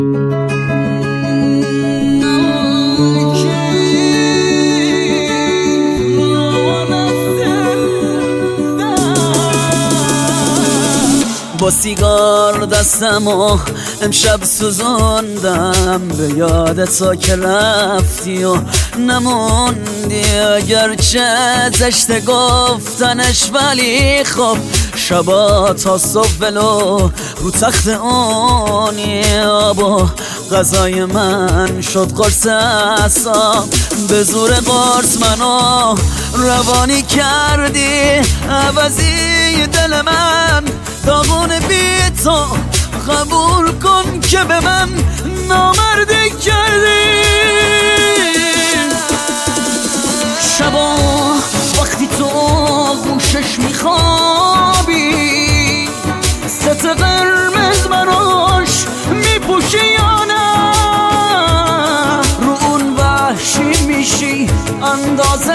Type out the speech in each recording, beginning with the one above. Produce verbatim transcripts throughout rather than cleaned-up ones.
با سیگار دستم و امشب سوزوندم به یادت تا که رفتی و نموندی، اگرچه زشته گفتنش ولی خب شبا تا صبح ولو رو تخت اونی، با غذای من شد قرص اعصاب، به زور قرص منو روانی کردی، عوضی دل من داغون بی تو قبول کن که به من نامردی کردی. شبا وقتی تو گوشش میخوابی ست قرمز براش میپوشی یا نه، رو اون وحشی میشی اندازه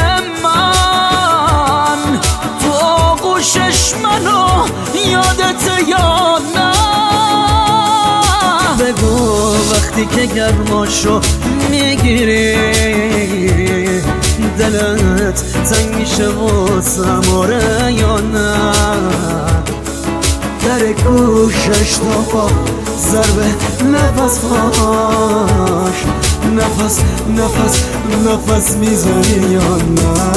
من، تو آغوشش منو یادت یا نه؟ بگو وقتی که گرماشو میگیری دلت تنگ میشه واسم، آره یا نه؟ در گوشش تو با ضربه نفس هاش نفس نفس نفس میزنی یا نه؟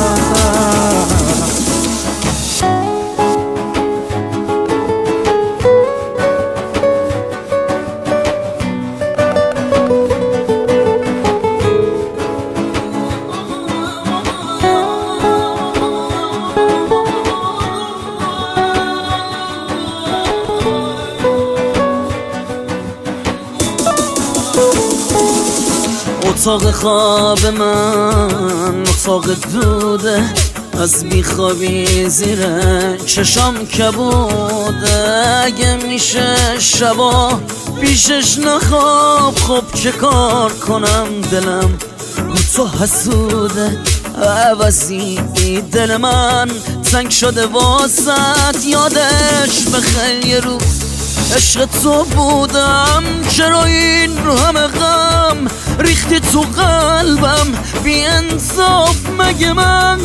اتاق خواب من اتاق دوده، از بیخوابی زیر چشام کبوده، اگه میشه شبا پیشش نخواب، خب چه کار کنم دلم رو تو حسوده، عوضی دل من تنگ شده واسط، یادش بخیر یه روز عشق تو بودم، چرا این رو همه غم ریختی تو قلبم، بی انصاف مگه من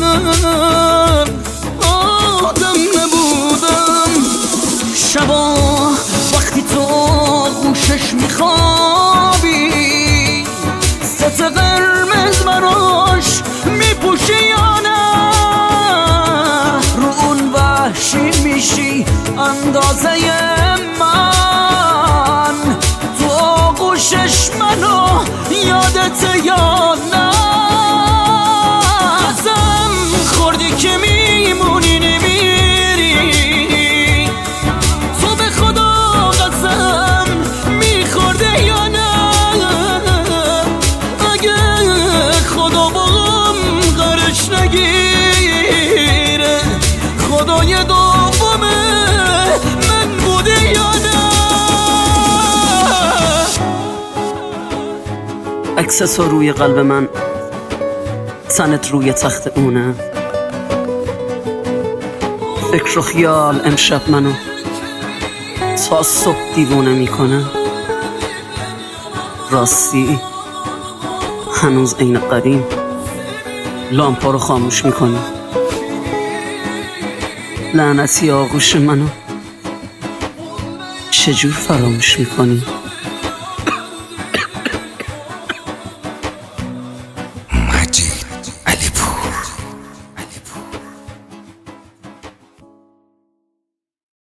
آدم نبودم؟ شبا وقتی تو گوشش میخوابی ست قرمز براش میپوشی یا نه، رو اون وحشی میشی اندازه من، تو آغوشش منو یادت یا نه؟ قسم خوردی که میمونی نمیری، تو به خدا قسم میخورده یا نه؟ اگه خدا باهم غرش نگیره، خدای دومه من بوده یا نه؟ عکس تو روی قلب من، تنت روی تخت اونه، فکر و خیال امشب منو تا صبح دیوونه میکنه، راستی هنوز عین قدیم لامپا رو خاموش میکنی، لعنتی آغوش منو چجور فراموش میکنی؟